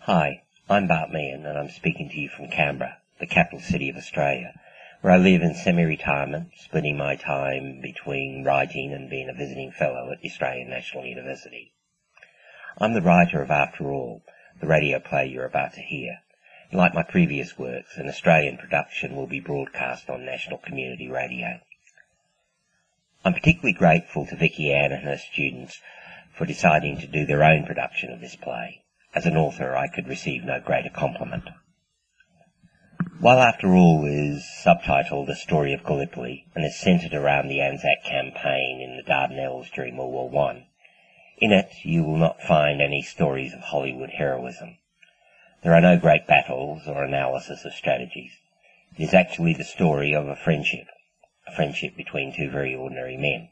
Hi, I'm Bart Meehan and I'm speaking to you from Canberra, the capital city of Australia, where I live in semi-retirement, splitting my time between writing and being a visiting fellow at the Australian National University. I'm the writer of After All, the radio play you're about to hear. And like my previous works, an Australian production will be broadcast on national community radio. I'm particularly grateful to Vicky Ann and her students for deciding to do their own production of this play. As an author, I could receive no greater compliment. While After All is subtitled A Story of Gallipoli and is centred around the Anzac campaign in the Dardanelles during World War I, in it you will not find any stories of Hollywood heroism. There are no great battles or analysis of strategies. It is actually the story of a friendship between two very ordinary men.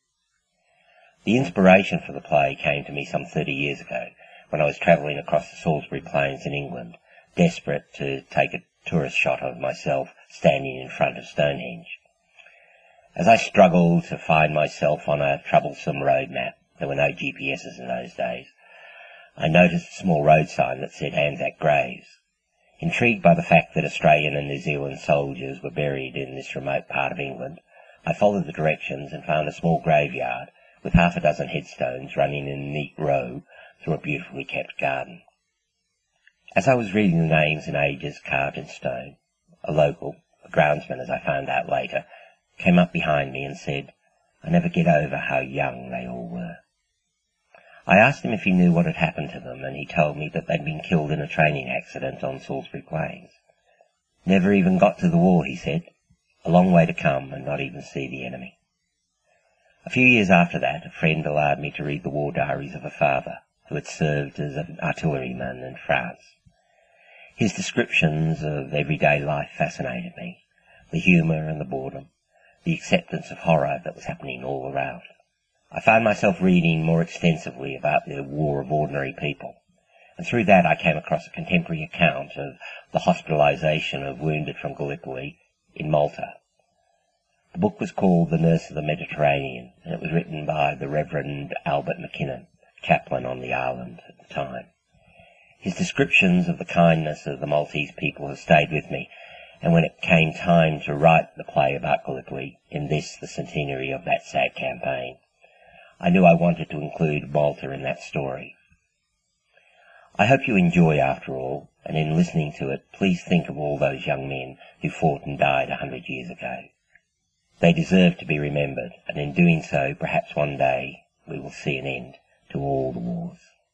The inspiration for the play came to me some 30 years ago, when I was travelling across the Salisbury Plains in England, desperate to take a tourist shot of myself standing in front of Stonehenge. As I struggled to find myself on a troublesome road map, there were no GPSs in those days, I noticed a small road sign that said Anzac Graves. Intrigued by the fact that Australian and New Zealand soldiers were buried in this remote part of England, I followed the directions and found a small graveyard with half a dozen headstones running in a neat row through a beautifully kept garden. As I was reading the names and ages carved in stone, a local, a groundsman as I found out later, came up behind me and said, "I never get over how young they all were." I asked him if he knew what had happened to them, and he told me that they'd been killed in a training accident on Salisbury Plains. "Never even got to the war," he said. "A long way to come and not even see the enemy." A few years after that, a friend allowed me to read the war diaries of a father who had served as an artilleryman in France. His descriptions of everyday life fascinated me, the humour and the boredom, the acceptance of horror that was happening all around. I found myself reading more extensively about the war of ordinary people, and through that I came across a contemporary account of the hospitalisation of wounded from Gallipoli in Malta. The book was called The Nurse of the Mediterranean, and it was written by the Reverend Albert McKinnon, chaplain on the island at the time. His descriptions of the kindness of the Maltese people have stayed with me, and when it came time to write the play about Gallipoli, in this, the centenary of that sad campaign, I knew I wanted to include Malta in that story. I hope you enjoy After All, and in listening to it, please think of all those young men who fought and died 100 years ago. They deserve to be remembered, and in doing so, perhaps one day we will see an end to all the wars.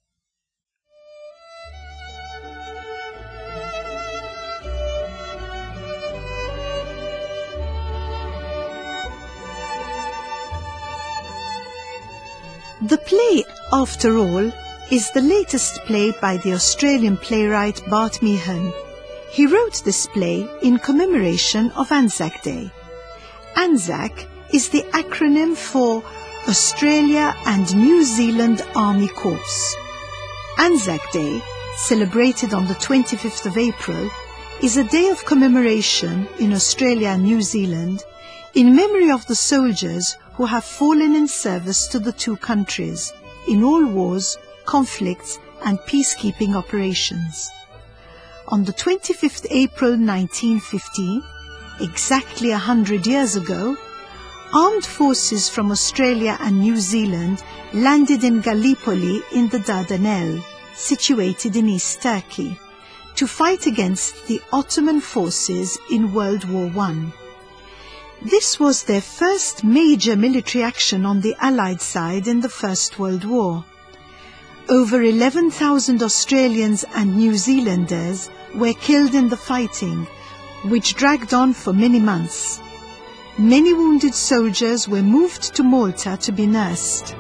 The play, After All, is the latest play by the Australian playwright Bart Meehan. He wrote this play in commemoration of Anzac Day. Anzac is the acronym for Australia and New Zealand Army Corps. Anzac Day, celebrated on the 25th of April, is a day of commemoration in Australia and New Zealand in memory of the soldiers who have fallen in service to the two countries in all wars, conflicts and peacekeeping operations. On the 25th April 1915, exactly 100 years ago, armed forces from Australia and New Zealand landed in Gallipoli in the Dardanelles, situated in East Turkey, to fight against the Ottoman forces in World War I. This was their first major military action on the Allied side in the First World War. Over 11,000 Australians and New Zealanders were killed in the fighting, which dragged on for many months. Many wounded soldiers were moved to Malta to be nursed.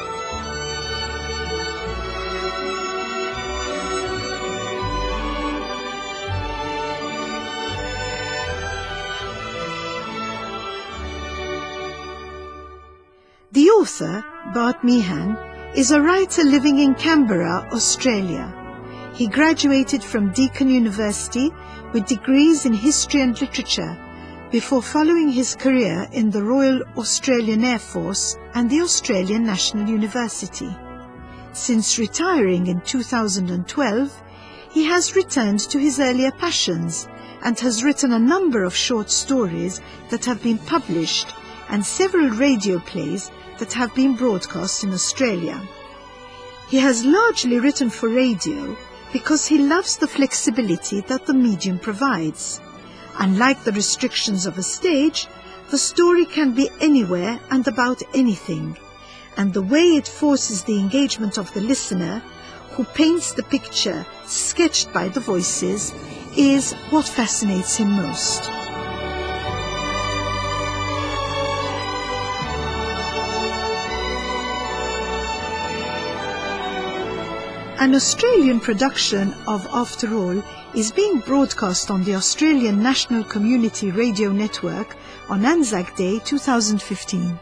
The author, Bart Meehan, is a writer living in Canberra, Australia. He graduated from Deakin University with degrees in history and literature before following his career in the Royal Australian Air Force and the Australian National University. Since retiring in 2012, he has returned to his earlier passions and has written a number of short stories that have been published and several radio plays that have been broadcast in Australia. He has largely written for radio because he loves the flexibility that the medium provides. Unlike the restrictions of a stage, the story can be anywhere and about anything, and the way it forces the engagement of the listener, who paints the picture sketched by the voices, is what fascinates him most. An Australian production of After All is being broadcast on the Australian National Community Radio Network on Anzac Day 2015.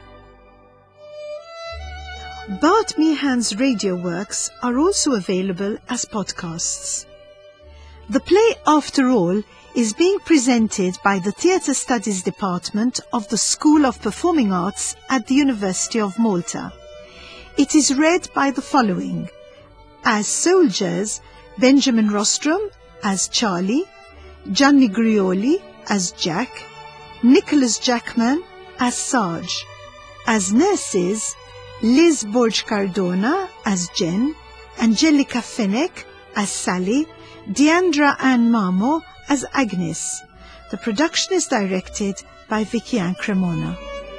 Bart Meehan's radio works are also available as podcasts. The play After All is being presented by the Theatre Studies Department of the School of Performing Arts at the University of Malta. It is read by the following: as soldiers, Benjamin Rostrom as Charlie, Gianni Grioli as Jack, Nicholas Jackman as Sarge. As nurses, Liz Borge Cardona as Jen, Angelica Fenech as Sally, Deandra Ann Mamo as Agnes. The production is directed by Vicky Ann Cremona.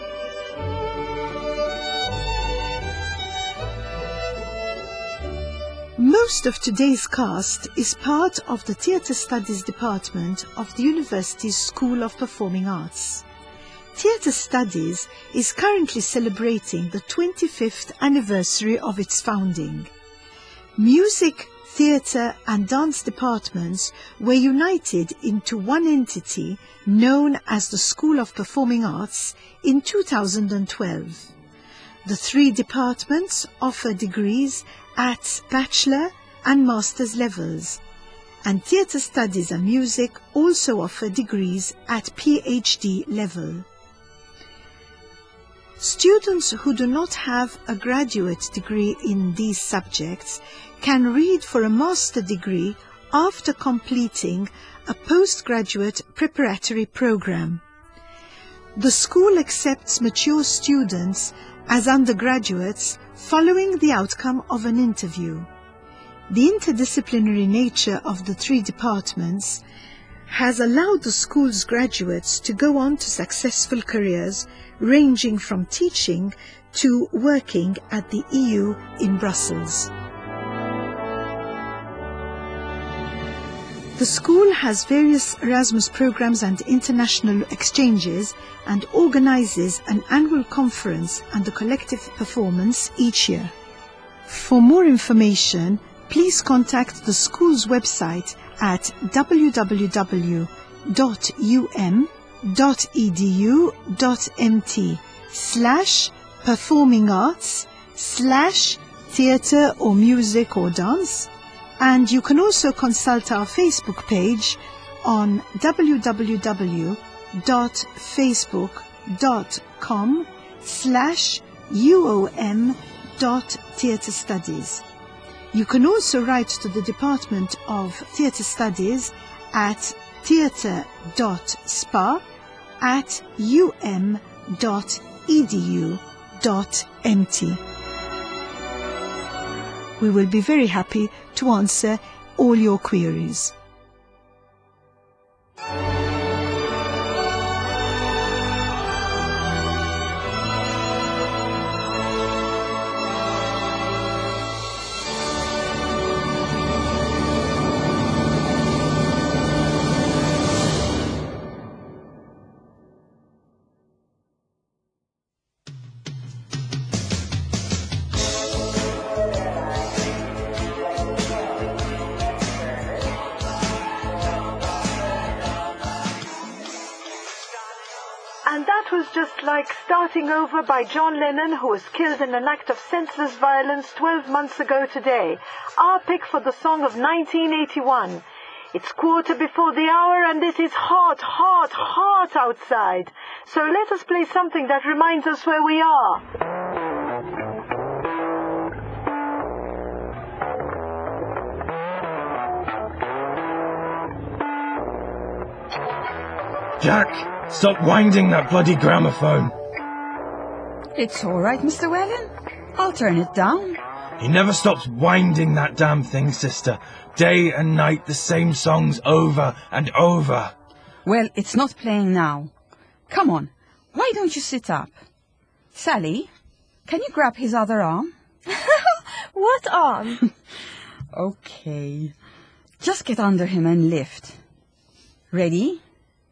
Most of today's cast is part of the Theatre Studies Department of the University's School of Performing Arts. Theatre Studies is currently celebrating the 25th anniversary of its founding. Music, theatre and dance departments were united into one entity known as the School of Performing Arts in 2012. The three departments offer degrees at bachelor and master's levels, and Theatre Studies and Music also offer degrees at PhD level. Students who do not have a graduate degree in these subjects can read for a master degree after completing a postgraduate preparatory program. The school accepts mature students as undergraduates following the outcome of an interview. The interdisciplinary nature of the three departments has allowed the school's graduates to go on to successful careers ranging from teaching to working at the EU in Brussels. The school has various Erasmus programs and international exchanges and organizes an annual conference and a collective performance each year. For more information, please contact the school's website at www.um.edu.mt/performingarts/theatre or music or dance, and you can also consult our Facebook page on www.facebook.com/uom.theatrestudies. You can also write to the Department of Theatre Studies at theatre.spa@um.edu.mt. We will be very happy to answer all your queries. And that was just like Starting Over by John Lennon, who was killed in an act of senseless violence 12 months ago today. Our pick for the song of 1981. It's 1:15 the hour and it is hot, hot, hot outside. So let us play something that reminds us where we are. Jack, stop winding that bloody gramophone. It's all right, Mr. Wellen. I'll turn it down. He never stops winding that damn thing, sister. Day and night, the same songs over and over. Well, it's not playing now. Come on, why don't you sit up? Sally, can you grab his other arm? What arm? Okay. Just get under him and lift. Ready?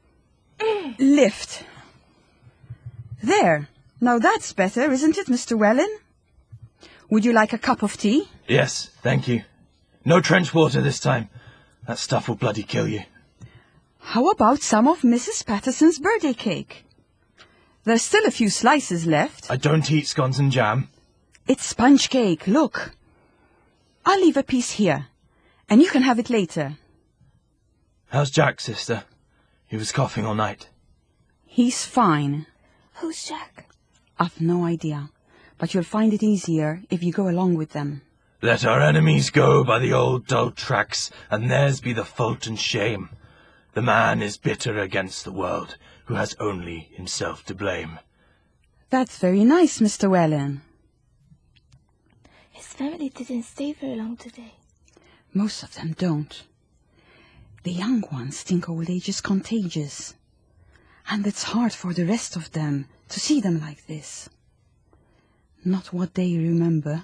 Lift. There. Now that's better, isn't it, Mr. Wellen? Would you like a cup of tea? Yes, thank you. No trench water this time. That stuff will bloody kill you. How about some of Mrs. Patterson's birthday cake? There's still a few slices left. I don't eat scones and jam. It's sponge cake, look. I'll leave a piece here, and you can have it later. How's Jack, sister? He was coughing all night. He's fine. Who's Jack? I've no idea, but you'll find it easier if you go along with them. Let our enemies go by the old dull tracks, and theirs be the fault and shame. The man is bitter against the world, who has only himself to blame. That's very nice, Mr. Wellen. His family didn't stay very long today. Most of them don't. The young ones think old age is contagious. And it's hard for the rest of them to see them like this. Not what they remember.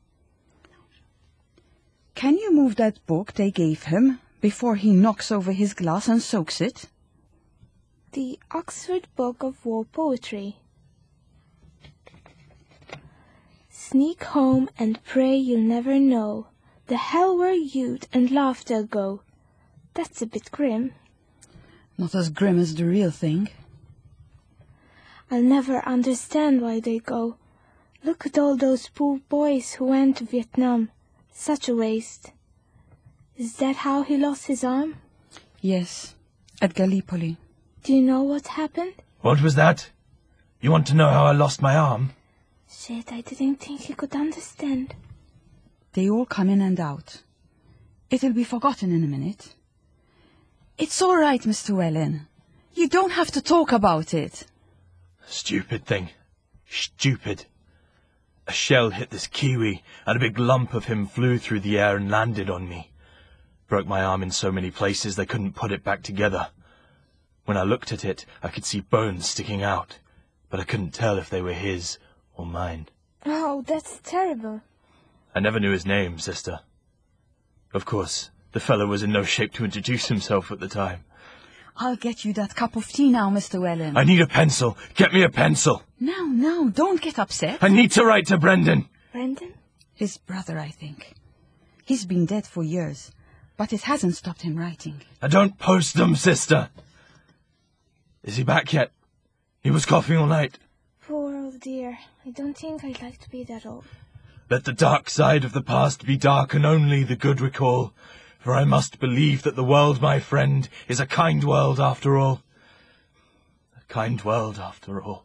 Can you move that book they gave him before he knocks over his glass and soaks it? The Oxford Book of War Poetry. Sneak home and pray you'll never know the hell where youth and laughter go. That's a bit grim. Not as grim as the real thing. I'll never understand why they go. Look at all those poor boys who went to Vietnam. Such a waste. Is that how he lost his arm? Yes, at Gallipoli. Do you know what happened? What was that? You want to know how I lost my arm? Shit, I didn't think he could understand. They all come in and out. It'll be forgotten in a minute. It's all right, Mr. Wellen. You don't have to talk about it. Stupid thing. Stupid. A shell hit this Kiwi, and a big lump of him flew through the air and landed on me. Broke my arm in so many places they couldn't put it back together. When I looked at it, I could see bones sticking out, but I couldn't tell if they were his or mine. Oh, that's terrible. I never knew his name, sister. Of course, the fellow was in no shape to introduce himself at the time. I'll get you that cup of tea now, Mr. Wellen. I need a pencil. Get me a pencil. No, don't get upset. I need to write to Brendan. Brendan? His brother, I think. He's been dead for years, but it hasn't stopped him writing. I don't post them, sister. Is he back yet? He was coughing all night. Poor old dear. I don't think I'd like to be that old. Let the dark side of the past be dark and only the good recall. For I must believe that the world, my friend, is a kind world after all. A kind world after all.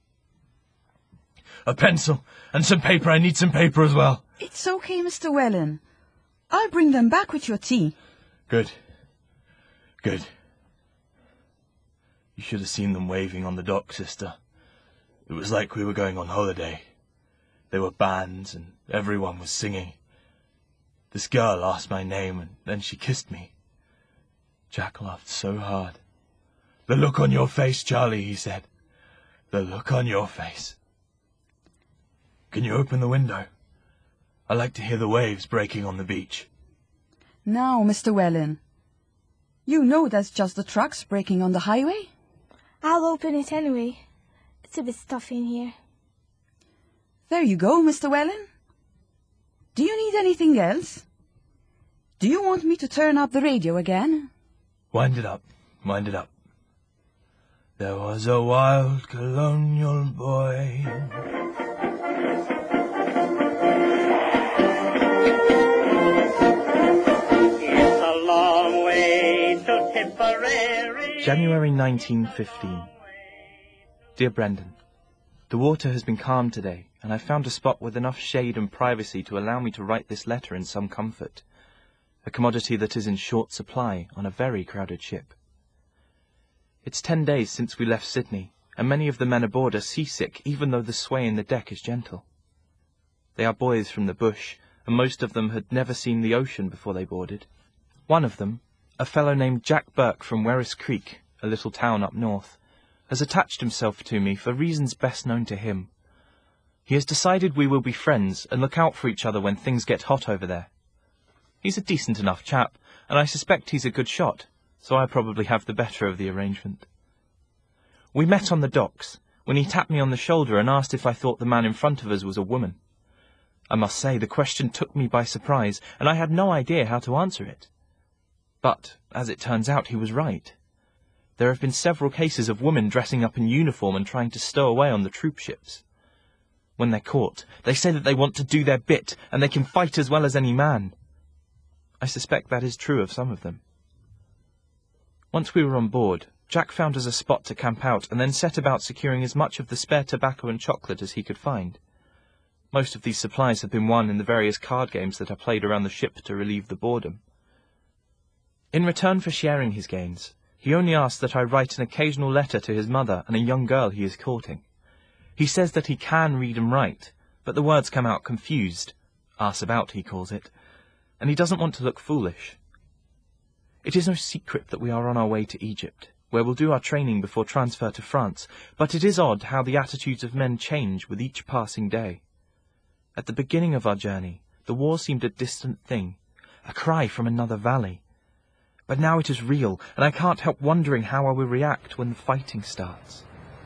A pencil and some paper. I need some paper as well. It's okay, Mr. Wellen. I'll bring them back with your tea. Good. Good. You should have seen them waving on the dock, sister. It was like we were going on holiday. There were bands and everyone was singing. This girl asked my name and then she kissed me. Jack laughed so hard. The look on your face, Charlie, he said. The look on your face. Can you open the window? I like to hear the waves breaking on the beach. Now, Mr. Wellen. You know that's just the trucks breaking on the highway? I'll open it anyway. It's a bit stuffy in here. There you go, Mr. Wellen. Do you need anything else? Do you want me to turn up the radio again? Wind it up, wind it up. There was a wild colonial boy. It's a long way to Tipperary. January 1915. Dear Brendan, the water has been calm today, and I found a spot with enough shade and privacy to allow me to write this letter in some comfort, a commodity that is in short supply on a very crowded ship. It's 10 days since we left Sydney, and many of the men aboard are seasick, even though the sway in the deck is gentle. They are boys from the bush, and most of them had never seen the ocean before they boarded. One of them, a fellow named Jack Burke from Werris Creek, a little town up north, has attached himself to me for reasons best known to him. He has decided we will be friends and look out for each other when things get hot over there. He's a decent enough chap, and I suspect he's a good shot, so I probably have the better of the arrangement. We met on the docks, when he tapped me on the shoulder and asked if I thought the man in front of us was a woman. I must say the question took me by surprise, and I had no idea how to answer it. But, as it turns out, he was right. There have been several cases of women dressing up in uniform and trying to stow away on the troop ships. When they're caught, they say that they want to do their bit, and they can fight as well as any man. I suspect that is true of some of them. Once we were on board, Jack found us a spot to camp out and then set about securing as much of the spare tobacco and chocolate as he could find. Most of these supplies had been won in the various card games that are played around the ship to relieve the boredom. In return for sharing his gains, he only asked that I write an occasional letter to his mother and a young girl he is courting. He says that he can read and write, but the words come out confused, arse about he calls it, and he doesn't want to look foolish. It is no secret that we are on our way to Egypt, where we'll do our training before transfer to France, but it is odd how the attitudes of men change with each passing day. At the beginning of our journey, the war seemed a distant thing, a cry from another valley. But now it is real, and I can't help wondering how I will react when the fighting starts.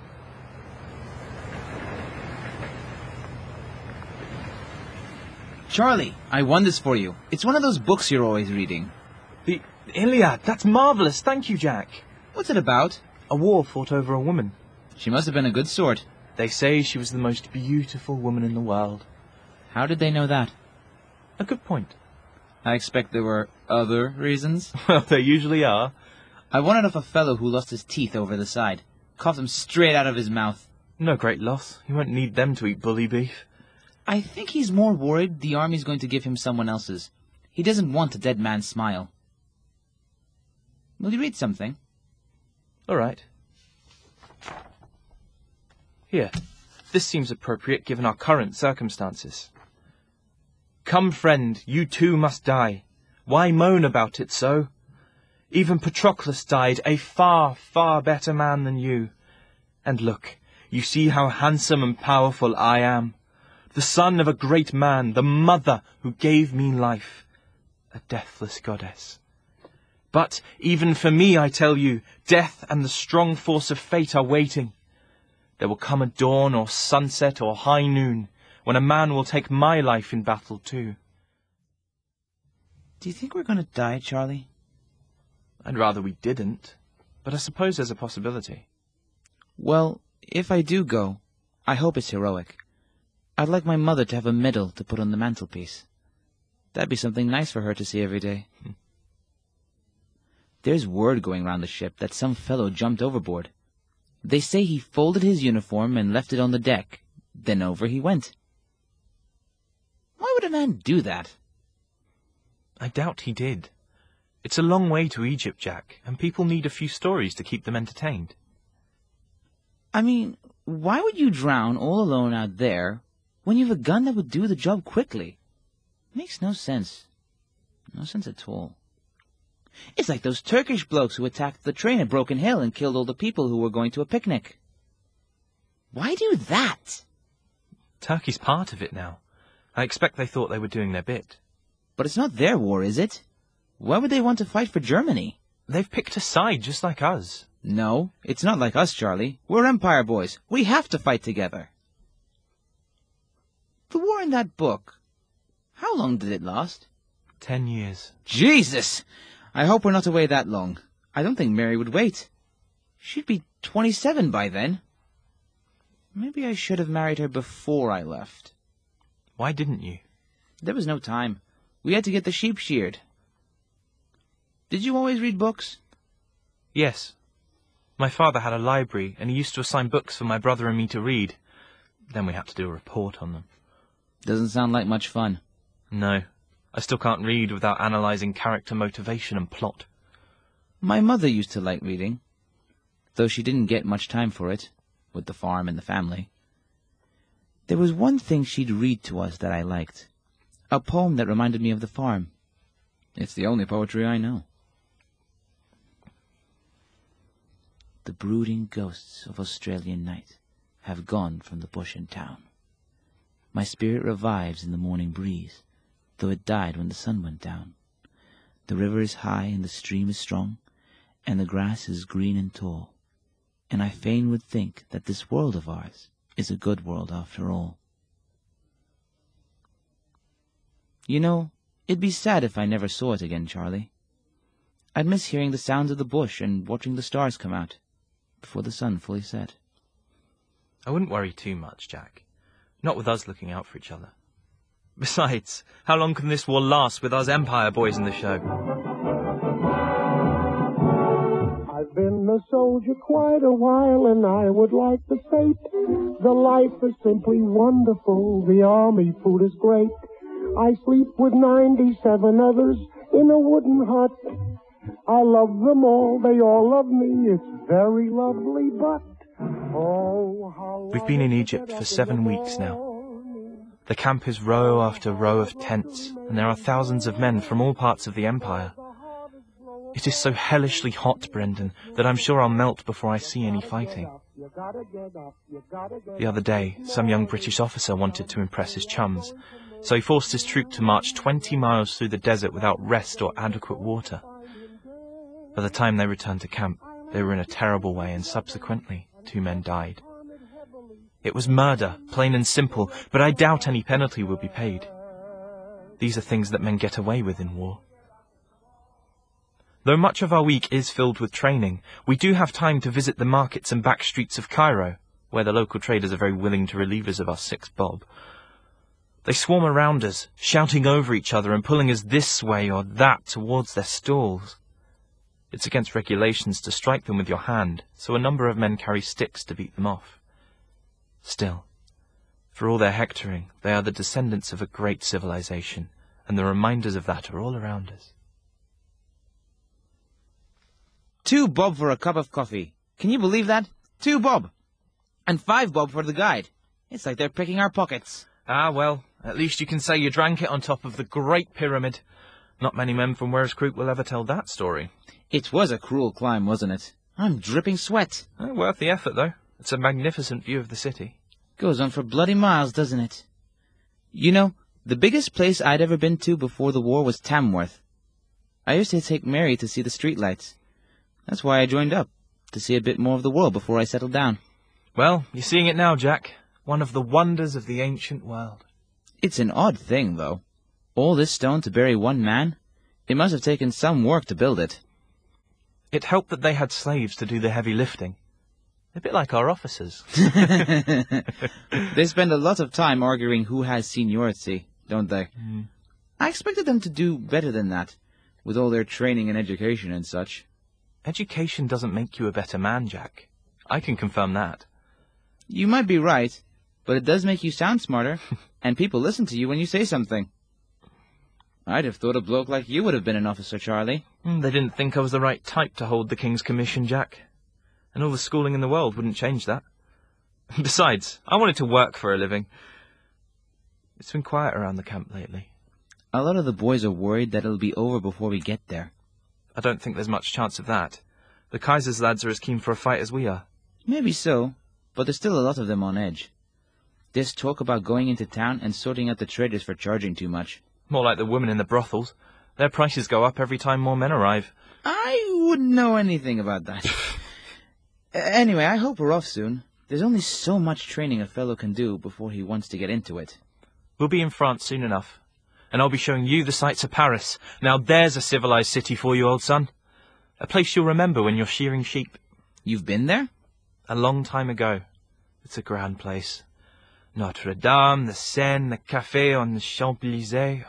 Charlie, I won this for you. It's one of those books you're always reading. The Iliad, that's marvellous, thank you, Jack. What's it about? A war fought over a woman. She must have been a good sort. They say she was the most beautiful woman in the world. How did they know that? A good point. I expect there were other reasons. Well, there usually are. I won it off a fellow who lost his teeth over the side. Coughed them straight out of his mouth. No great loss. He won't need them to eat bully beef. I think he's more worried the army's going to give him someone else's. He doesn't want a dead man's smile. Will you read something? All right. Here. This seems appropriate given our current circumstances. Come, friend, you too must die. Why moan about it so? Even Patroclus died, a far, far better man than you. And look, you see how handsome and powerful I am. The son of a great man, the mother who gave me life. A deathless goddess. But even for me, I tell you, death and the strong force of fate are waiting. There will come a dawn or sunset or high noon, when a man will take my life in battle too. Do you think we're going to die, Charlie? I'd rather we didn't, but I suppose there's a possibility. Well, if I do go, I hope it's heroic. I'd like my mother to have a medal to put on the mantelpiece. That'd be something nice for her to see every day. There's word going round the ship that some fellow jumped overboard. They say he folded his uniform and left it on the deck. Then over he went. Why would a man do that? I doubt he did. It's a long way to Egypt, Jack, and people need a few stories to keep them entertained. I mean, why would you drown all alone out there when you have a gun that would do the job quickly? Makes no sense. No sense at all. It's like those Turkish blokes who attacked the train at Broken Hill and killed all the people who were going to a picnic. Why do that? Turkey's part of it now. I expect they thought they were doing their bit. But it's not their war, is it? Why would they want to fight for Germany? They've picked a side just like us. No, it's not like us, Charlie. We're Empire boys. We have to fight together. The war in that book, how long did it last? 10 years. Jesus! I hope we're not away that long. I don't think Mary would wait. She'd be 27 by then. Maybe I should have married her before I left. Why didn't you? There was no time. We had to get the sheep sheared. Did you always read books? Yes. My father had a library, and he used to assign books for my brother and me to read. Then we had to do a report on them. Doesn't sound like much fun. No. I still can't read without analysing character motivation and plot. My mother used to like reading. though she didn't get much time for it, with the farm and the family. There was one thing she'd read to us that I liked, a poem that reminded me of the farm. It's the only poetry I know. The brooding ghosts of Australian night have gone from the bush and town. My spirit revives in the morning breeze, though it died when the sun went down. The river is high and the stream is strong, and the grass is green and tall, and I fain would think that this world of ours is a good world after all. You know, it'd be sad if I never saw it again, Charlie. I'd miss hearing the sounds of the bush and watching the stars come out before the sun fully set. I wouldn't worry too much, Jack. Not with us looking out for each other. Besides, how long can this war last with us Empire boys in the show? I've been a soldier quite a while, and I would like to state the life is simply wonderful. The army food is great. I sleep with 97 others in a wooden hut. I love them all, they all love me. It's very lovely, but oh, how We've been in Egypt for 7 weeks now. The camp is row after row of tents, and there are thousands of men from all parts of the Empire. It is so hellishly hot, Brendan, that I'm sure I'll melt before I see any fighting. The other day, some young British officer wanted to impress his chums, so he forced his troop to march 20 miles through the desert without rest or adequate water. By the time they returned to camp, they were in a terrible way, and subsequently 2 men died. It was murder, plain and simple, but I doubt any penalty will be paid. These are things that men get away with in war. Though much of our week is filled with training, we do have time to visit the markets and back streets of Cairo, where the local traders are very willing to relieve us of our 6 bob. They swarm around us, shouting over each other and pulling us this way or that towards their stalls. It's against regulations to strike them with your hand, so a number of men carry sticks to beat them off. Still, for all their hectoring, they are the descendants of a great civilization, and the reminders of that are all around us. 2 bob for a cup of coffee. Can you believe that? 2 bob. And 5 bob for the guide. It's like they're picking our pockets. Ah, well, at least you can say you drank it on top of the Great Pyramid. Not many men from Where's Creek will ever tell that story. It was a cruel climb, wasn't it? I'm dripping sweat. Worth the effort, though. It's a magnificent view of the city. Goes on for bloody miles, doesn't it? You know, the biggest place I'd ever been to before the war was Tamworth. I used to take Mary to see the streetlights. That's why I joined up, to see a bit more of the world before I settled down. Well, you're seeing it now, Jack. One of the wonders of the ancient world. It's an odd thing, though. All this stone to bury one man? It must have taken some work to build it. It helped that they had slaves to do the heavy lifting. A bit like our officers. They spend a lot of time arguing who has seniority, don't they? I expected them to do better than that, with all their training and education and such. Education doesn't make you a better man, Jack. I can confirm that. You might be right, but it does make you sound smarter, and people listen to you when you say something. I'd have thought a bloke like you would have been an officer, Charlie. They didn't think I was the right type to hold the King's Commission, Jack. And all the schooling in the world wouldn't change that. Besides, I wanted to work for a living. It's been quiet around the camp lately. A lot of the boys are worried that it'll be over before we get there. I don't think there's much chance of that. The Kaiser's lads are as keen for a fight as we are. Maybe so, but there's still a lot of them on edge. There's talk about going into town and sorting out the traders for charging too much. More like the women in the brothels. Their prices go up every time more men arrive. I wouldn't know anything about that. Anyway, I hope we're off soon. There's only so much training a fellow can do before he wants to get into it. We'll be in France soon enough. And I'll be showing you the sights of Paris. Now there's a civilized city for you, old son. A place you'll remember when you're shearing sheep. You've been there? A long time ago. It's a grand place. Notre Dame, the Seine, the café on the Champs-Élysées.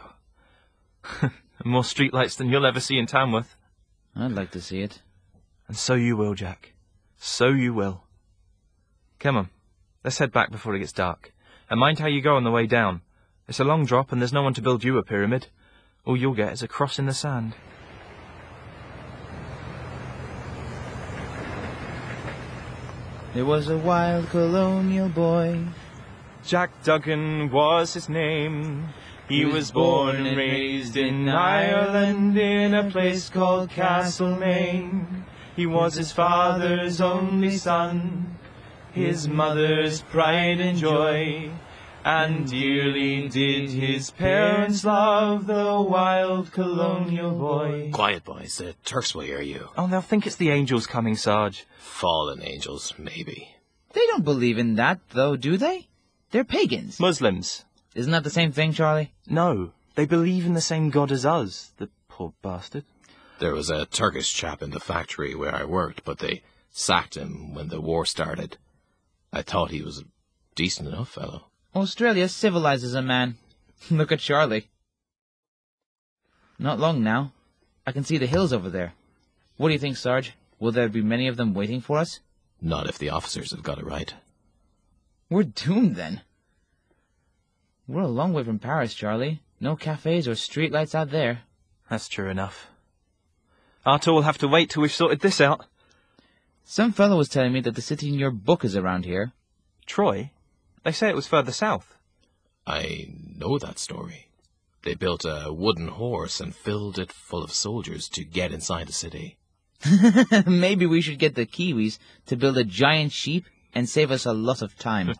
More streetlights than you'll ever see in Tamworth. I'd like to see it. And so you will, Jack. So you will. Come on, let's head back before it gets dark. And mind how you go on the way down. It's a long drop and there's no one to build you a pyramid. All you'll get is a cross in the sand. There was a wild colonial boy. Jack Duggan was his name. He was born and raised in Ireland in a place called Castlemaine. He was his father's only son, his mother's pride and joy, and dearly did his parents love the wild colonial boy. Quiet, boys. The Turks will hear you. Oh, they'll think it's the angels coming, Sarge. Fallen angels, maybe. They don't believe in that, though, do they? They're pagans. Muslims. Isn't that the same thing, Charlie? No, they believe in the same God as us, the poor bastard. There was a Turkish chap in the factory where I worked, but they sacked him when the war started. I thought he was a decent enough fellow. Australia civilizes a man. Look at Charlie. Not long now. I can see the hills over there. What do you think, Sarge? Will there be many of them waiting for us? Not if the officers have got it right. We're doomed, then. We're a long way from Paris, Charlie. No cafes or streetlights out there. That's true enough. Arthur will have to wait till we've sorted this out. Some fellow was telling me that the city in your book is around here. Troy? They say it was further south. I know that story. They built a wooden horse and filled it full of soldiers to get inside the city. Maybe we should get the Kiwis to build a giant sheep and save us a lot of time.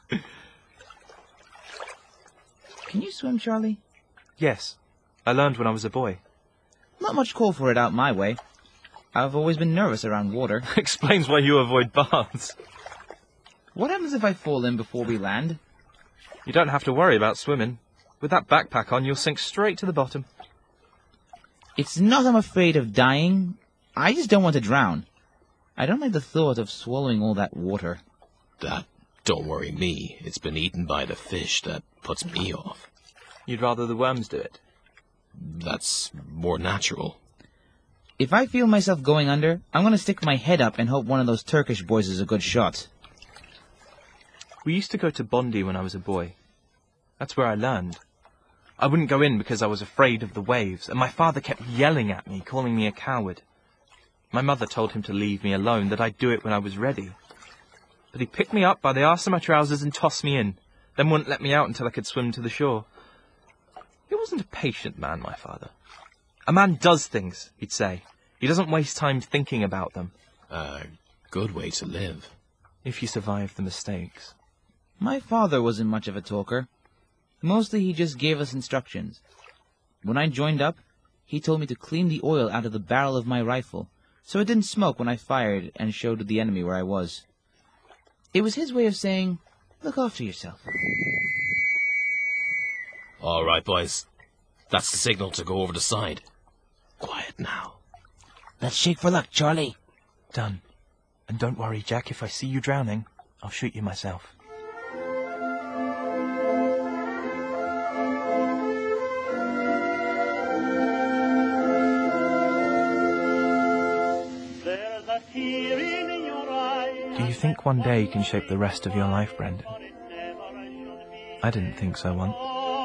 Can you swim, Charlie? Yes. I learned when I was a boy. Not much call for it out my way. I've always been nervous around water. Explains why you avoid baths. What happens if I fall in before we land? You don't have to worry about swimming. With that backpack on, you'll sink straight to the bottom. It's not I'm afraid of dying. I just don't want to drown. I don't like the thought of swallowing all that water. That don't worry me. It's been eaten by the fish that puts me off. You'd rather the worms do it? That's more natural. If I feel myself going under, I'm going to stick my head up and hope one of those Turkish boys is a good shot. We used to go to Bondi when I was a boy. That's where I learned. I wouldn't go in because I was afraid of the waves, and my father kept yelling at me, calling me a coward. My mother told him to leave me alone, that I'd do it when I was ready. But he picked me up by the arse of my trousers and tossed me in, then wouldn't let me out until I could swim to the shore. He wasn't a patient man, my father. A man does things, he'd say. He doesn't waste time thinking about them. A good way to live. If you survive the mistakes. My father wasn't much of a talker. Mostly he just gave us instructions. When I joined up, he told me to clean the oil out of the barrel of my rifle, so it didn't smoke when I fired and showed the enemy where I was. It was his way of saying, look after yourself. All right, boys. That's the signal to go over the side. Quiet now. Let's shake for luck, Charlie. Done. And don't worry, Jack, if I see you drowning, I'll shoot you myself. Do you think one day can shape the rest of your life, Brendan? I didn't think so once.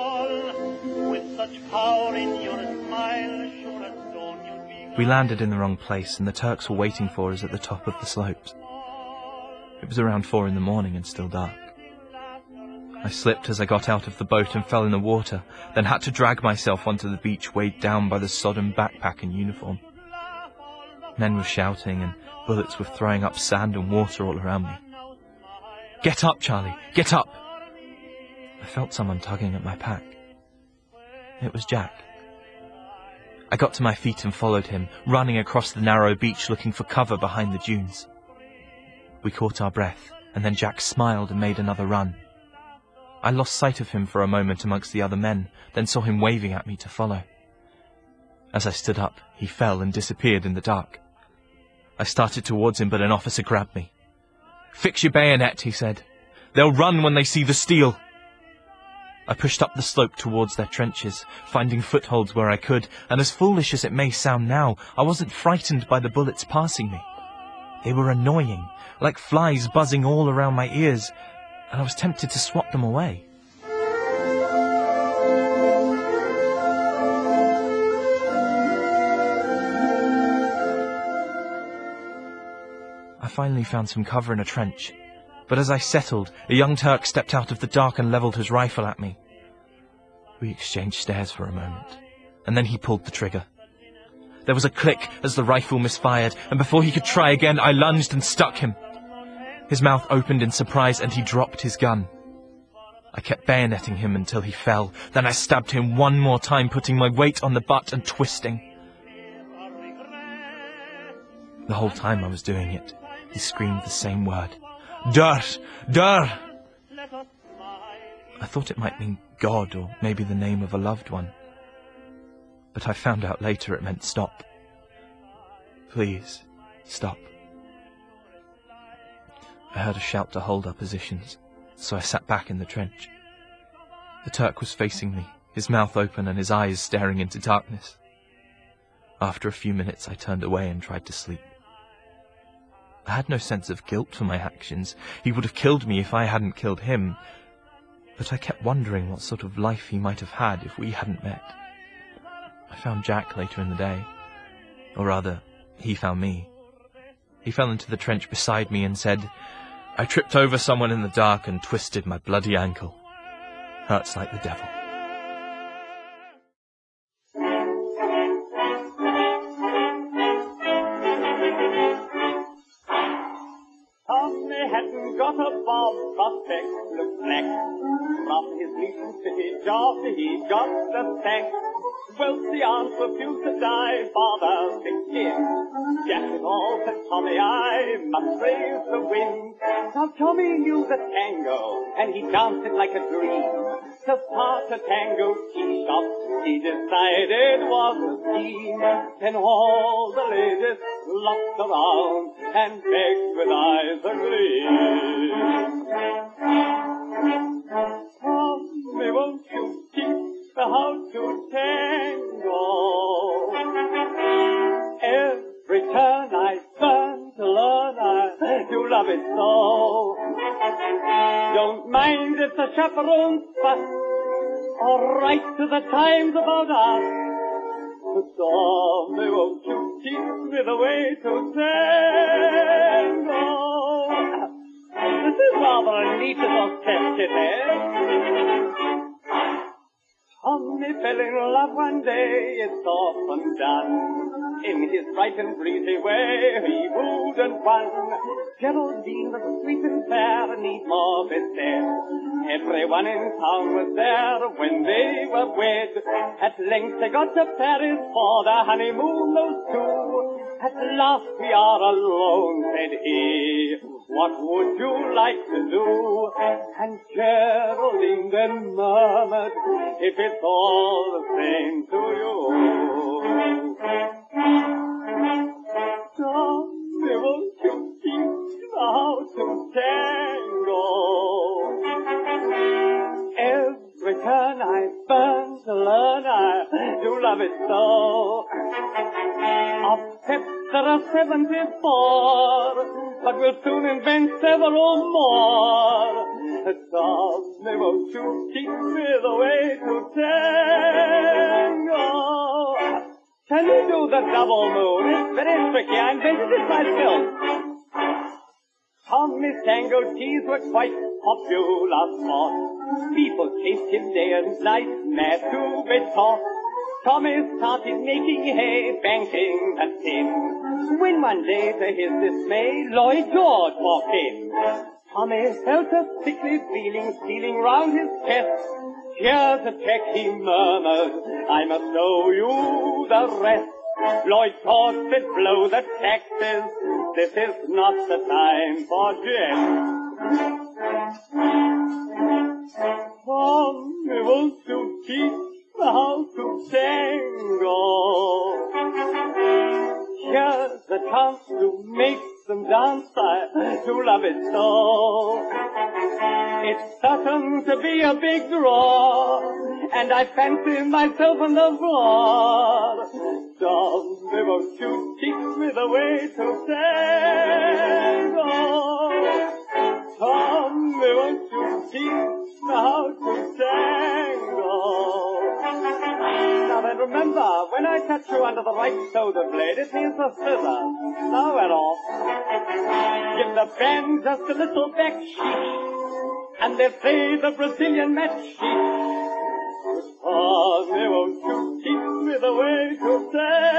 We landed in the wrong place, and the Turks were waiting for us at the top of the slopes. It was around 4 a.m. and still dark. I slipped as I got out of the boat and fell in the water, then had to drag myself onto the beach, weighed down by the sodden backpack and uniform. Men were shouting, and bullets were throwing up sand and water all around me. Get up, Charlie, get up! I felt someone tugging at my pack. It was Jack. I got to my feet and followed him, running across the narrow beach looking for cover behind the dunes. We caught our breath, and then Jack smiled and made another run. I lost sight of him for a moment amongst the other men, then saw him waving at me to follow. As I stood up, he fell and disappeared in the dark. I started towards him, but an officer grabbed me. "Fix your bayonet," he said. "They'll run when they see the steel." I pushed up the slope towards their trenches, finding footholds where I could, and as foolish as it may sound now, I wasn't frightened by the bullets passing me. They were annoying, like flies buzzing all around my ears, and I was tempted to swat them away. I I finally found some cover in a trench, but as I settled, a young Turk stepped out of the dark and levelled his rifle at me. We exchanged stares for a moment, and then he pulled the trigger. There was a click as the rifle misfired, and before he could try again, I lunged and stuck him. His mouth opened in surprise, and he dropped his gun. I kept bayoneting him until he fell. Then I stabbed him one more time, putting my weight on the butt and twisting. The whole time I was doing it, he screamed the same word. Dur! Dur! I thought it might mean God, or maybe the name of a loved one. But I found out later it meant stop. Please, stop. I heard a shout to hold our positions, so I sat back in the trench. The Turk was facing me, his mouth open and his eyes staring into darkness. After a few minutes I turned away and tried to sleep. I had no sense of guilt for my actions. He would have killed me if I hadn't killed him. But I kept wondering what sort of life he might have had if we hadn't met. I found Jack later in the day. Or rather, he found me. He fell into the trench beside me and said, I tripped over someone in the dark and twisted my bloody ankle. Hurts like the devil. Tommy hadn't got a bob, prospect looked black. From his recent city job he got the sack. Wealthy aunt refused to die, father picked in. Jack it all said Tommy, I must raise the wind. Now Tommy knew the tango, and he danced it like a dream. To start a tango tea shop, he decided was a scheme. Then all the ladies flocked around and begged with eyes agleam. Tommy, won't you teach me how to tango? Every turn I turn to learn, I do love it so. Don't mind if the chaperones fuss, or write to the Times about us. Tommy, won't you teach me the way to tango? This is rather a neat little test, it is. Tommy fell in love one day, it's often done. In his bright and breezy way, he wooed and won. Geraldine was sweet and fair, need more be said. Everyone in town was there when they were wed. At length they got to Paris for their honeymoon, those two. At last we are alone, said he. What would you like to do? And Geraldine then murmured, if it's all the same to you. Tommy, won't you teach me how to tango? Every turn I burn to learn, I do love it so. Of steps there are 74, but we'll soon invent several more. Tommy, won't you teach me the way to tango? Can you do the double move? It's very tricky. I invented it myself. Tommy's tango teas were quite popular sport. People chased him day and night, mad to be taught. Tommy started making hay, banking the tin. When one day, to his dismay, Lloyd George walked in. Tommy felt a sickly feeling stealing round his chest. Here's a check, he murmured, I must owe you the rest. Lloyd George said, blow the taxes, this is not the time for jest. Tommy, won't you teach me how to tango? Here's the chance to make them dance, I do love it so. It's certain to be a big draw, and I fancy myself on the floor. Tommy, won't you teach me the way to tango? Tommy, won't you teach me how to tango? Now then, remember, when I touch you under the right shoulder, razor blade, it means a scissors. Now we're off. Give the band just a little back sheesh, and they play the Brazilian match sheesh. Because they won't you teach me the way to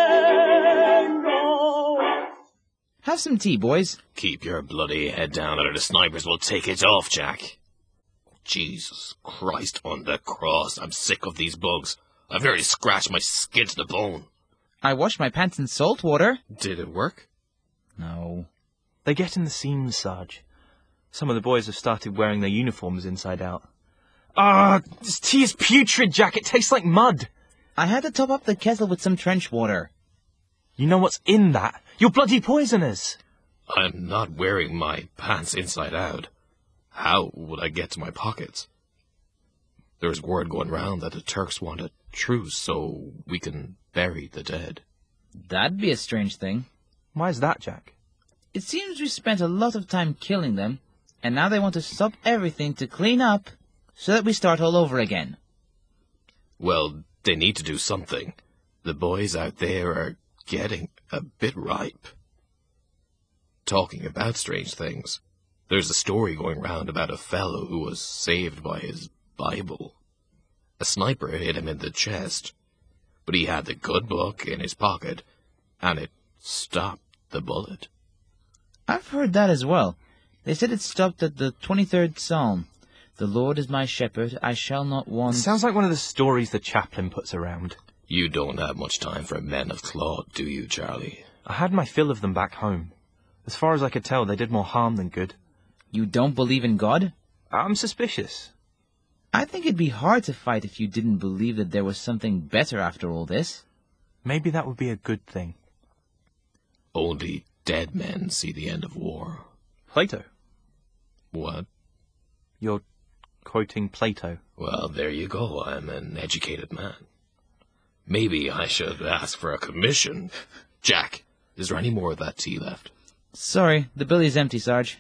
tango. Have some tea, boys. Keep your bloody head down or the snipers will take it off, Jack. Jesus Christ on the cross, I'm sick of these bugs. I've nearly scratched my skin to the bone. I washed my pants in salt water. Did it work? No. They get in the seams, Sarge. Some of the boys have started wearing their uniforms inside out. Ah, this tea is putrid, Jack. It tastes like mud. I had to top up the kettle with some trench water. You know what's in that? You're bloody poisoners. I'm not wearing my pants inside out. How would I get to my pockets? There's word going round that the Turks want a truce so we can bury the dead. That'd be a strange thing. Why's that, Jack? It seems we spent a lot of time killing them, and now they want to stop everything to clean up so that we start all over again. Well, they need to do something. The boys out there are getting a bit ripe. Talking about strange things, there's a story going round about a fellow who was saved by his Bible. A sniper hit him in the chest, but he had the good book in his pocket, and it stopped the bullet. I've heard that as well. They said it stopped at the 23rd Psalm. The Lord is my shepherd, I shall not want... Sounds like one of the stories the chaplain puts around. You don't have much time for men of cloth, do you, Charlie? I had my fill of them back home. As far as I could tell, they did more harm than good. You don't believe in God? I'm suspicious. I think it'd be hard to fight if you didn't believe that there was something better after all this. Maybe that would be a good thing. Only dead men see the end of war. Plato. What? You're quoting Plato. Well, there you go. I'm an educated man. Maybe I should ask for a commission. Jack, is there any more of that tea left? Sorry, the billy's empty, Sarge.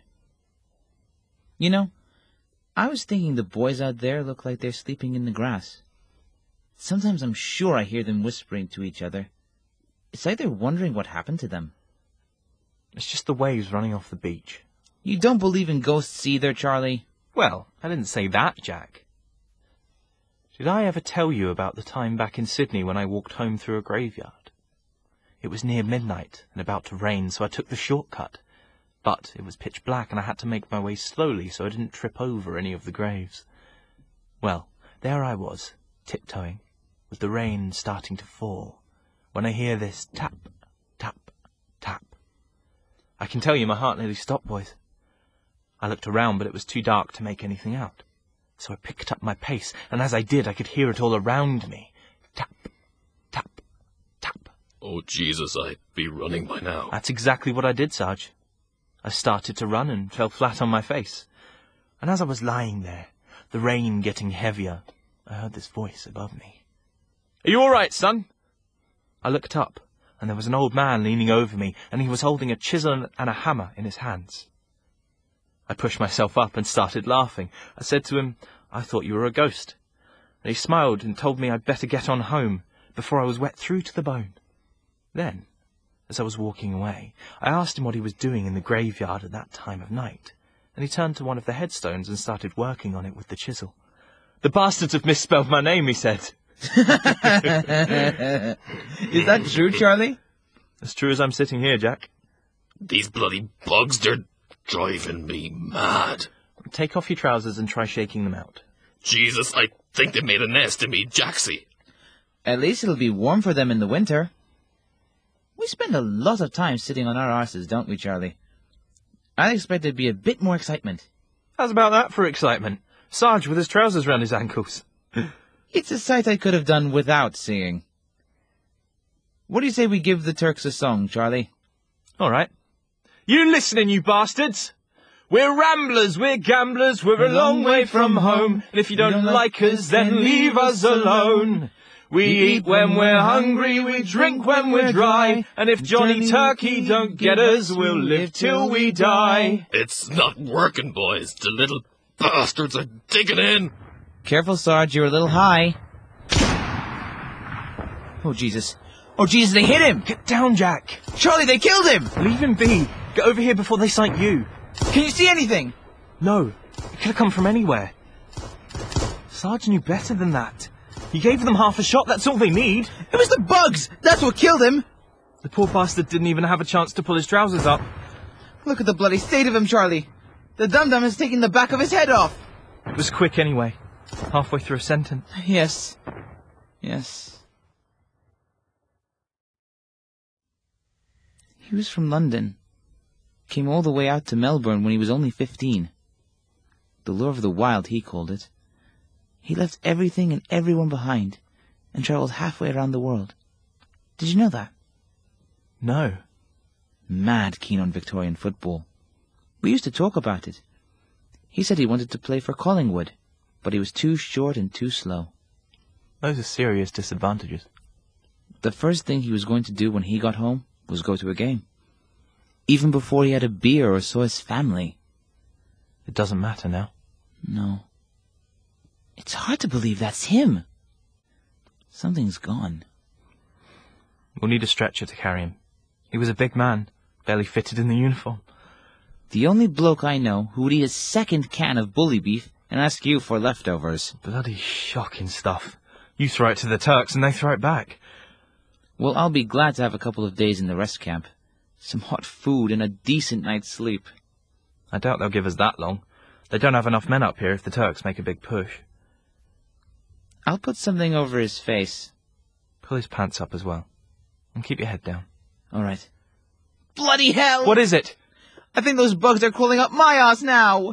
You know, I was thinking the boys out there look like they're sleeping in the grass. Sometimes I'm sure I hear them whispering to each other. It's like they're wondering what happened to them. It's just the waves running off the beach. You don't believe in ghosts either, Charlie? Well, I didn't say that, Jack. Did I ever tell you about the time back in Sydney when I walked home through a graveyard? It was near midnight and about to rain, so I took the shortcut. But it was pitch black and I had to make my way slowly so I didn't trip over any of the graves. Well, there I was, tiptoeing, with the rain starting to fall, when I hear this tap, tap, tap. I can tell you my heart nearly stopped, boys. I looked around, but it was too dark to make anything out. So I picked up my pace, and as I did, I could hear it all around me. Tap, tap, tap. Oh, Jesus, I'd be running by now. That's exactly what I did, Sarge. I started to run and fell flat on my face. And as I was lying there, the rain getting heavier, I heard this voice above me. Are you all right, son? I looked up, and there was an old man leaning over me, and he was holding a chisel and a hammer in his hands. I pushed myself up and started laughing. I said to him, I thought you were a ghost. And he smiled and told me I'd better get on home before I was wet through to the bone. Then, as I was walking away, I asked him what he was doing in the graveyard at that time of night, and he turned to one of the headstones and started working on it with the chisel. The bastards have misspelled my name, he said. Is that true, Charlie? As true as I'm sitting here, Jack. These bloody bugs, they're driving me mad. Take off your trousers and try shaking them out. Jesus, I think they made a nest in me, Jaxie. At least it'll be warm for them in the winter. We spend a lot of time sitting on our arses, don't we, Charlie? I'd expect there'd be a bit more excitement. How's about that for excitement? Sarge with his trousers round his ankles. It's a sight I could have done without seeing. What do you say we give the Turks a song, Charlie? All right. You listening, you bastards? We're ramblers, we're gamblers, we're a long way from home. And if you don't like us, then leave us alone. We eat when we're hungry, we drink when we're dry. And if Johnny Turkey don't get us, we'll live till we die. It's not working, boys. The little bastards are digging in. Careful, Sarge, you're a little high. Oh, Jesus. Oh, Jesus, they hit him! Get down, Jack! Charlie, they killed him! Leave him be! Get over here before they sight you! Can you see anything? No, it could have come from anywhere. Sarge knew better than that. He gave them half a shot, that's all they need. It was the bugs! That's what killed him! The poor bastard didn't even have a chance to pull his trousers up. Look at the bloody state of him, Charlie. The dum-dum is taking the back of his head off. It was quick anyway. Halfway through a sentence. Yes. Yes. He was from London. Came all the way out to Melbourne when he was only 15. The lure of the wild, he called it. He left everything and everyone behind and travelled halfway around the world. Did you know that? No. Mad keen on Victorian football. We used to talk about it. He said he wanted to play for Collingwood, but he was too short and too slow. Those are serious disadvantages. The first thing he was going to do when he got home was go to a game. Even before he had a beer or saw his family. It doesn't matter now. No. It's hard to believe that's him. Something's gone. We'll need a stretcher to carry him. He was a big man, barely fitted in the uniform. The only bloke I know who would eat a second can of bully beef and ask you for leftovers. Bloody shocking stuff. You throw it to the Turks and they throw it back. Well, I'll be glad to have a couple of days in the rest camp. Some hot food and a decent night's sleep. I doubt they'll give us that long. They don't have enough men up here if the Turks make a big push. I'll put something over his face. Pull his pants up as well. And keep your head down. All right. Bloody hell! What is it? I think those bugs are crawling up my ass now!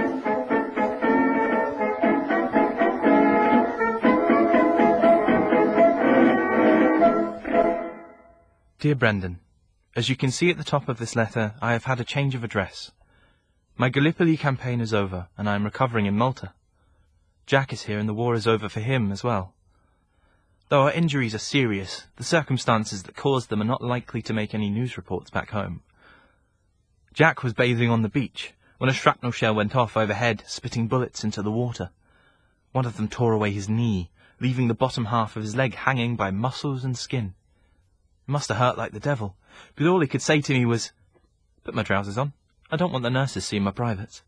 Dear Brendan, as you can see at the top of this letter, I have had a change of address. My Gallipoli campaign is over, and I am recovering in Malta. Jack is here, and the war is over for him as well. Though our injuries are serious, the circumstances that caused them are not likely to make any news reports back home. Jack was bathing on the beach when a shrapnel shell went off overhead, spitting bullets into the water. One of them tore away his knee, leaving the bottom half of his leg hanging by muscles and skin. It must have hurt like the devil, but all he could say to me was, "Put my trousers on. I don't want the nurses seeing my privates."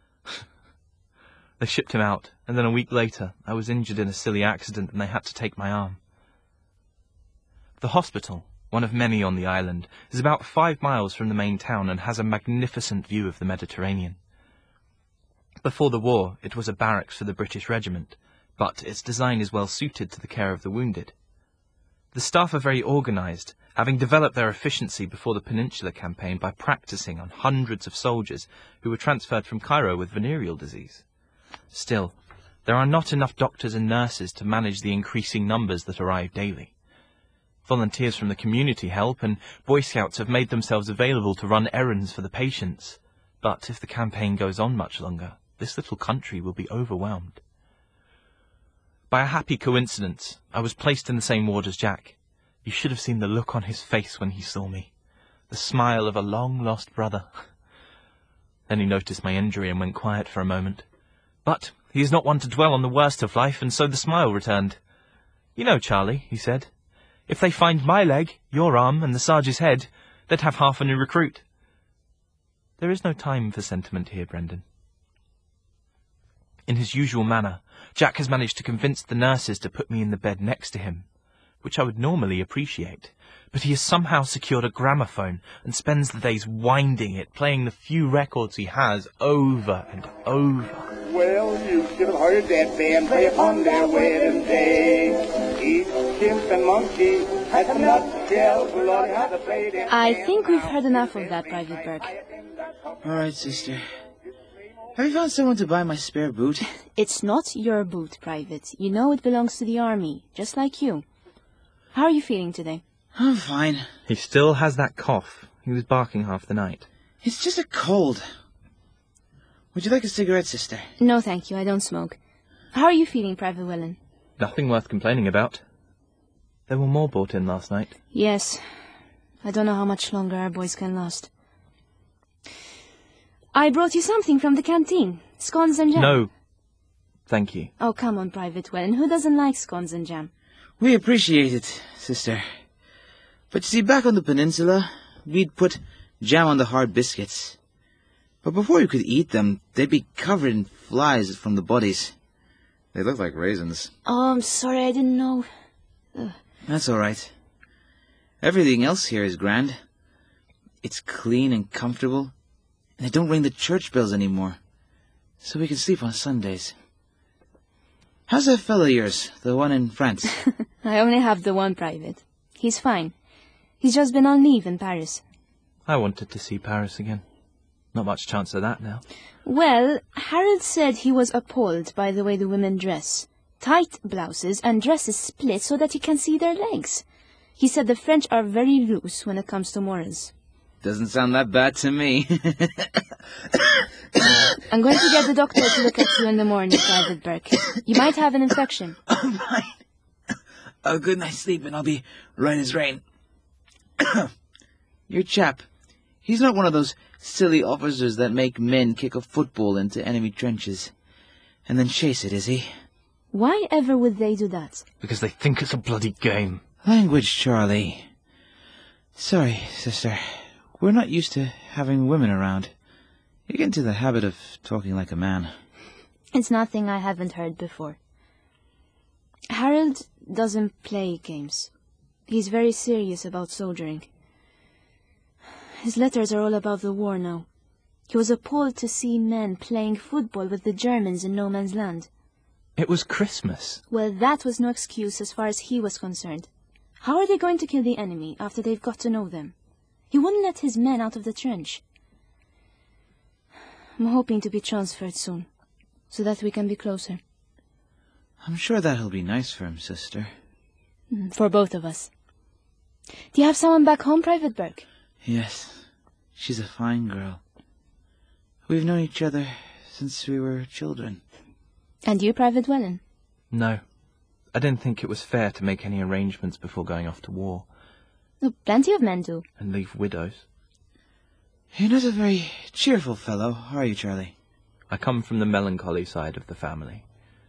They shipped him out, and then a week later I was injured in a silly accident and they had to take my arm. The hospital, one of many on the island, is about 5 miles from the main town and has a magnificent view of the Mediterranean. Before the war, it was a barracks for the British regiment, but its design is well suited to the care of the wounded. The staff are very organised, having developed their efficiency before the Peninsular campaign by practising on hundreds of soldiers who were transferred from Cairo with venereal disease. Still, there are not enough doctors and nurses to manage the increasing numbers that arrive daily. Volunteers from the community help, and Boy Scouts have made themselves available to run errands for the patients. But if the campaign goes on much longer, this little country will be overwhelmed. By a happy coincidence, I was placed in the same ward as Jack. You should have seen the look on his face when he saw me. The smile of a long-lost brother. Then he noticed my injury and went quiet for a moment. But he is not one to dwell on the worst of life, and so the smile returned. "You know, Charlie," he said, "if they find my leg, your arm, and the Sarge's head, they'd have half a new recruit." There is no time for sentiment here, Brendan. In his usual manner, Jack has managed to convince the nurses to put me in the bed next to him, which I would normally appreciate, but he has somehow secured a gramophone and spends the days winding it, playing the few records he has over and over. Well, you should have heard that band play upon their wedding day. Each chimp and monkey has a nutshell, Lord, how to play them. I think we've heard enough of that, Private Burke. All right, sister. Have you found someone to buy my spare boot? It's not your boot, Private. You know it belongs to the army, just like you. How are you feeling today? I'm fine. He still has that cough. He was barking half the night. It's just a cold. Would you like a cigarette, sister? No, thank you. I don't smoke. How are you feeling, Private Whelan? Nothing worth complaining about. There were more brought in last night. Yes. I don't know how much longer our boys can last. I brought you something from the canteen. Scones and jam. No. Thank you. Oh, come on, Private Whelan. Who doesn't like scones and jam? We appreciate it, sister. But you see, back on the peninsula, we'd put jam on the hard biscuits. But before you could eat them, they'd be covered in flies from the bodies. They look like raisins. Oh, I'm sorry, I didn't know. That's all right. Everything else here is grand. It's clean and comfortable, and they don't ring the church bells anymore, so we can sleep on Sundays. How's that fellow of yours, the one in France? I only have the one private. He's fine. He's just been on leave in Paris. I wanted to see Paris again. Not much chance of that now. Well, Harold said he was appalled by the way the women dress. Tight blouses and dresses split so that you can see their legs. He said the French are very loose when it comes to morals. Doesn't sound that bad to me. I'm going to get the doctor to look at you in the morning, Private Burke. You might have an infection. Oh, fine. A good night's sleep and I'll be right as rain. Your chap, he's not one of those silly officers that make men kick a football into enemy trenches and then chase it, is he? Why ever would they do that? Because they think it's a bloody game. Language, Charlie. Sorry, sister. We're not used to having women around. You get into the habit of talking like a man. It's nothing I haven't heard before. Harold doesn't play games. He's very serious about soldiering. His letters are all about the war now. He was appalled to see men playing football with the Germans in no man's land. It was Christmas. Well, that was no excuse as far as he was concerned. How are they going to kill the enemy after they've got to know them? He wouldn't let his men out of the trench. I'm hoping to be transferred soon, so that we can be closer. I'm sure that'll be nice for him, sister. For both of us. Do you have someone back home, Private Burke? Yes. She's a fine girl. We've known each other since we were children. And you, Private Whelan? No. I didn't think it was fair to make any arrangements before going off to war. Oh, plenty of men do. And leave widows. You're not a very cheerful fellow, are you, Charlie? I come from the melancholy side of the family.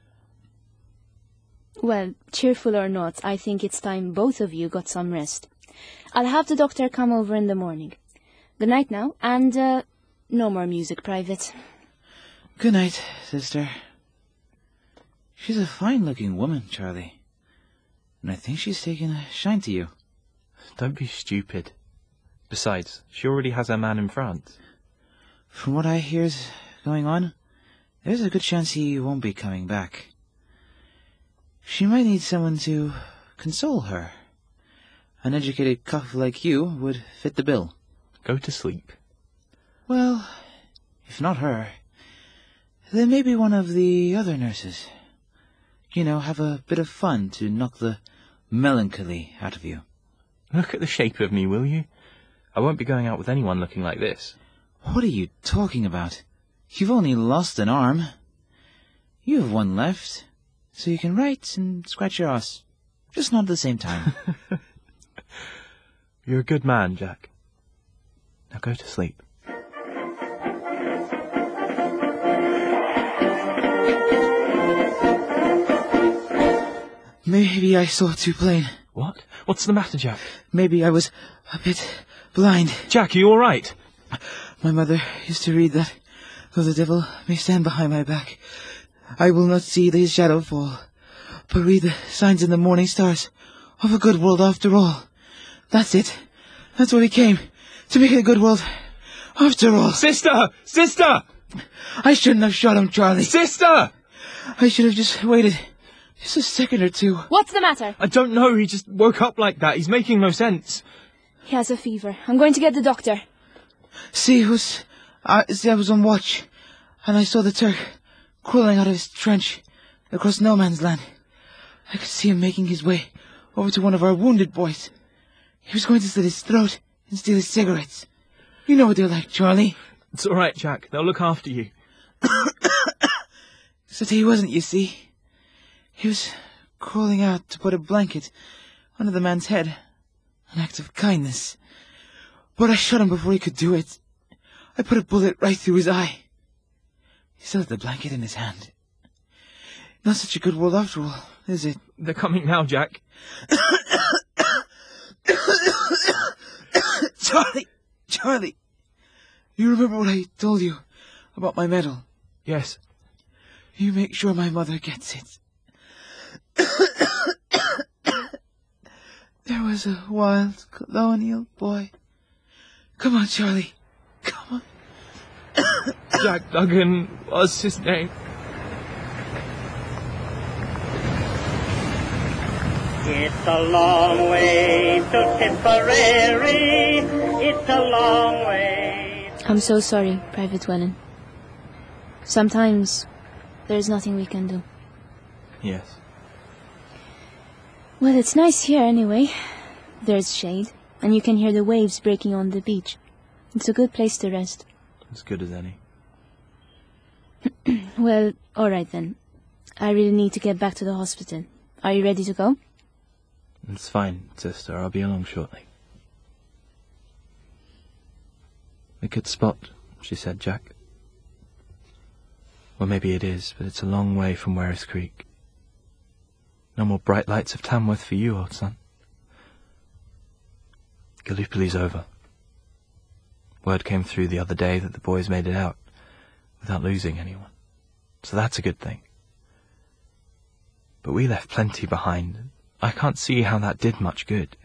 Well, cheerful or not, I think it's time both of you got some rest. I'll have the doctor come over in the morning. Good night now, and no more music, Private. Good night, sister. She's a fine-looking woman, Charlie. And I think she's taken a shine to you. Don't be stupid. Besides, she already has her man in France. From what I hear's going on, there's a good chance he won't be coming back. She might need someone to console her. An educated cuff like you would fit the bill. Go to sleep. Well, if not her, then maybe one of the other nurses. You know, have a bit of fun to knock the melancholy out of you. Look at the shape of me, will you? I won't be going out with anyone looking like this. What are you talking about? You've only lost an arm. You have one left, so you can write and scratch your ass. Just not at the same time. You're a good man, Jack. Now go to sleep. Maybe I saw too plain. What? What's the matter, Jack? Maybe I was a bit blind. Jack, are you all right? My mother used to read that, though the devil may stand behind my back, I will not see his shadow fall, but read the signs in the morning stars of a good world after all. That's it. That's what he came, to make it a good world after all. Sister! Sister! I shouldn't have shot him, Charlie. Sister! I should have just waited. Just a second or two. What's the matter? I don't know. He just woke up like that. He's making no sense. He has a fever. I'm going to get the doctor. See, I was on watch, and I saw the Turk crawling out of his trench across no man's land. I could see him making his way over to one of our wounded boys. He was going to slit his throat and steal his cigarettes. You know what they're like, Charlie. It's all right, Jack. They'll look after you. Except he wasn't, you see. He was crawling out to put a blanket under the man's head. An act of kindness. But I shot him before he could do it. I put a bullet right through his eye. He still had the blanket in his hand. Not such a good world after all, is it? They're coming now, Jack. Charlie, you remember what I told you about my medal? Yes. You make sure my mother gets it. There was a wild colonial boy. Come on, Charlie. Come on. Jack Duggan was his name. It's a long way to Tipperary. It's a long way. I'm so sorry, Private Wellen. Sometimes there's nothing we can do. Yes. Well, it's nice here anyway. There's shade, and you can hear the waves breaking on the beach. It's a good place to rest. As good as any. Well, all right then. I really need to get back to the hospital. Are you ready to go? It's fine, sister. I'll be along shortly. A good spot, she said, Jack. Well, maybe it is, but it's a long way from Werris Creek. No more bright lights of Tamworth for you, old son. Gallipoli's over. Word came through the other day that the boys made it out without losing anyone. So that's a good thing. But we left plenty behind. I can't see how that did much good.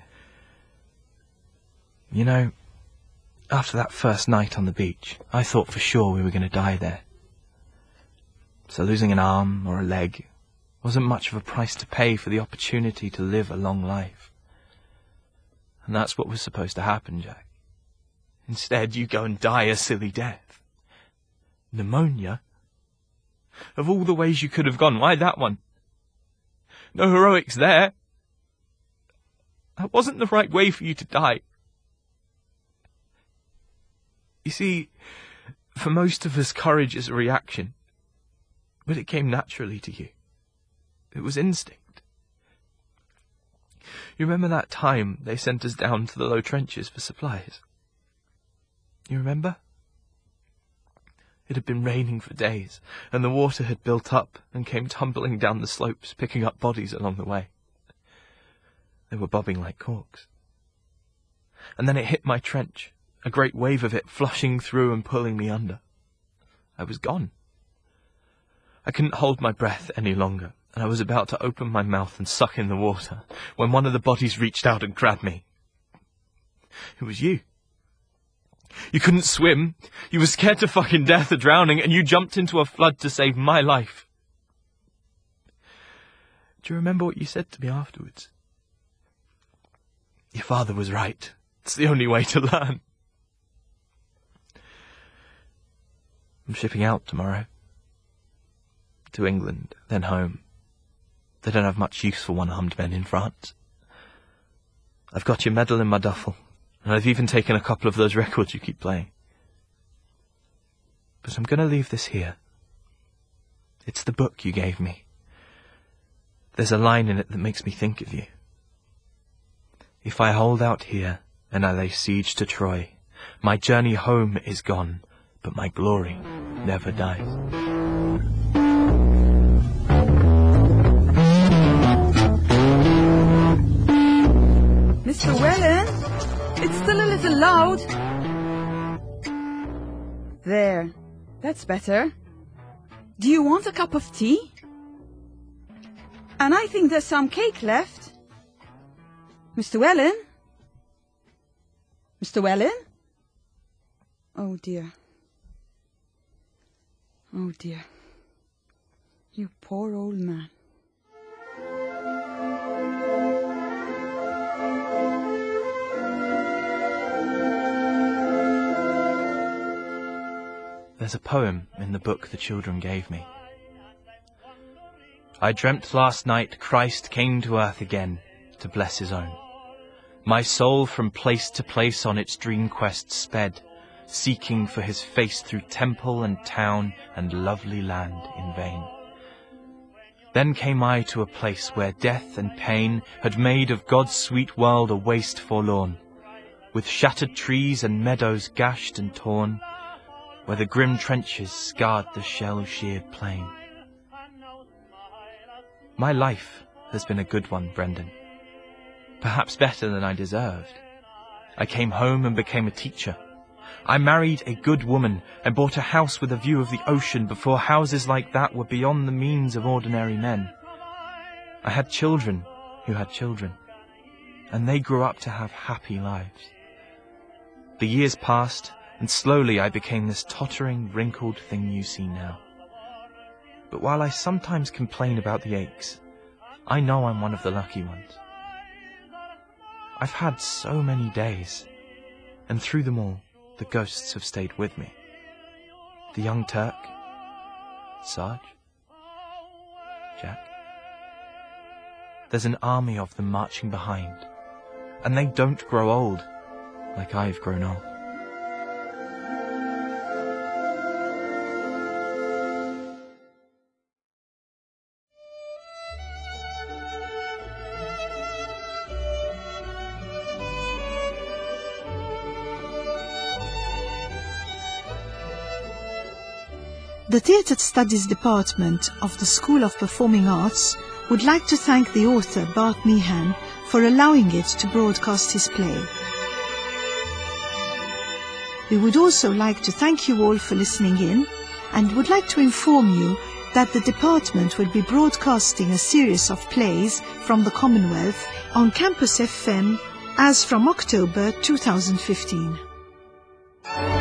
You know, after that first night on the beach, I thought for sure we were going to die there. So losing an arm or a leg wasn't much of a price to pay for the opportunity to live a long life. And that's what was supposed to happen, Jack. Instead, you go and die a silly death. Pneumonia? Of all the ways you could have gone, why that one? No heroics there. That wasn't the right way for you to die. You see, for most of us, courage is a reaction. But it came naturally to you. It was instinct. You remember that time they sent us down to the low trenches for supplies? You remember? It had been raining for days, and the water had built up and came tumbling down the slopes, picking up bodies along the way. They were bobbing like corks. And then it hit my trench, a great wave of it flushing through and pulling me under. I was gone. I couldn't hold my breath any longer, and I was about to open my mouth and suck in the water, when one of the bodies reached out and grabbed me. It was you. You couldn't swim, you were scared to fucking death of drowning, and you jumped into a flood to save my life. Do you remember what you said to me afterwards? Your father was right. It's the only way to learn. I'm shipping out tomorrow. To England, then home. They don't have much use for one-armed men in France. I've got your medal in my duffel, and I've even taken a couple of those records you keep playing. But I'm going to leave this here. It's the book you gave me. There's a line in it that makes me think of you. If I hold out here, and I lay siege to Troy, my journey home is gone, but my glory never dies. Mr. Wellen, it's still a little loud. There, that's better. Do you want a cup of tea? And I think there's some cake left. Mr. Wellen? Mr. Wellen? Oh dear. Oh dear. You poor old man. There's a poem in the book the children gave me. I dreamt last night Christ came to earth again to bless his own. My soul from place to place on its dream quest sped, seeking for his face through temple and town and lovely land in vain. Then came I to a place where death and pain had made of God's sweet world a waste forlorn, with shattered trees and meadows gashed and torn, where the grim trenches scarred the shell-sheared plain. My life has been a good one, Brendan. Perhaps better than I deserved. I came home and became a teacher. I married a good woman and bought a house with a view of the ocean before houses like that were beyond the means of ordinary men. I had children who had children, and they grew up to have happy lives. The years passed, and slowly I became this tottering, wrinkled thing you see now. But while I sometimes complain about the aches, I know I'm one of the lucky ones. I've had so many days, and through them all, the ghosts have stayed with me. The young Turk, Sarge, Jack. There's an army of them marching behind, and they don't grow old like I've grown old. The Theatre Studies Department of the School of Performing Arts would like to thank the author Bart Meehan for allowing it to broadcast his play. We would also like to thank you all for listening in and would like to inform you that the department will be broadcasting a series of plays from the Commonwealth on Campus FM as from October 2015.